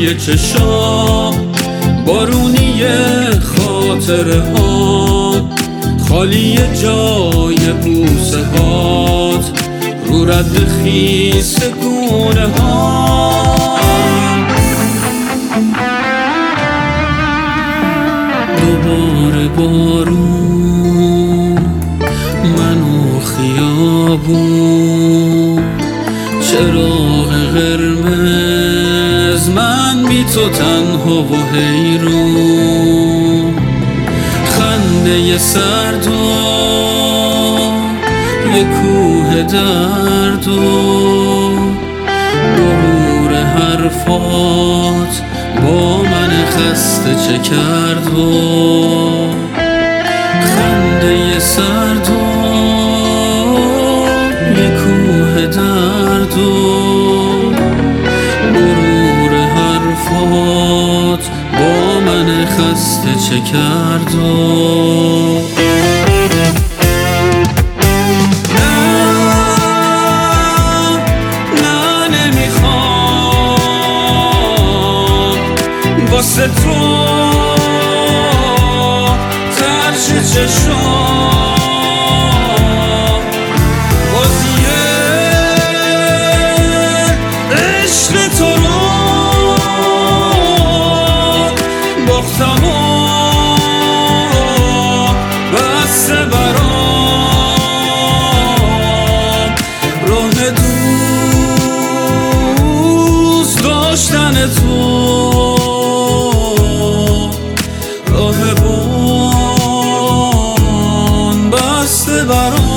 توی چشام، بارونی خاطره ها، خالی جای بوسه هات، رو رد خیس گونه ها. دوباره بارون، من و خیابون، چراغ قرمز، من بی تو تنها و حیرون. خنده سرد و یه کوه درد و مرور حرفات با من خسته چه کرد و خنده سرد و یه کوه درد و مرور حرفات با من خسته چه کرد و واسه تو ترش چشام، بازیه عشق تو رو باختم و بسته برام راه دوست داشتن تو، راهبان بسته برام.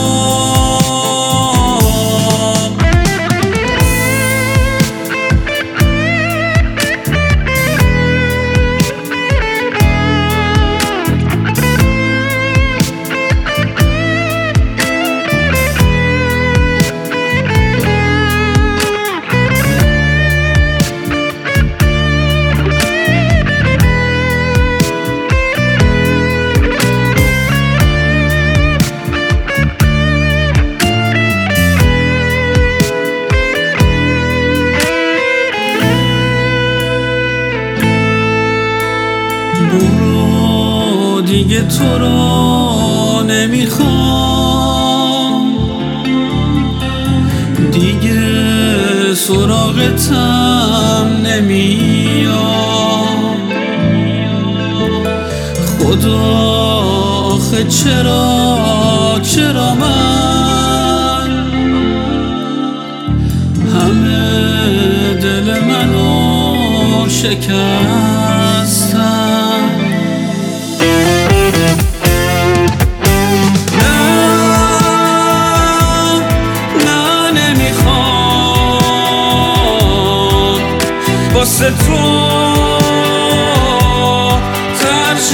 برو دیگه تو رو نمیخوام، دیگه سراغتم نمیام. خدا آخه چرا من همه دل منو شکستم. واسه تو ترش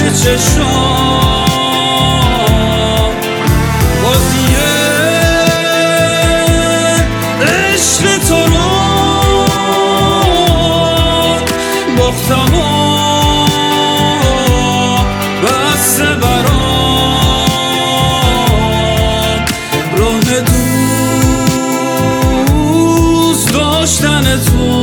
چشام، بازیه عشق تو رو باختم و بسته برام راه دوست داشتن تو.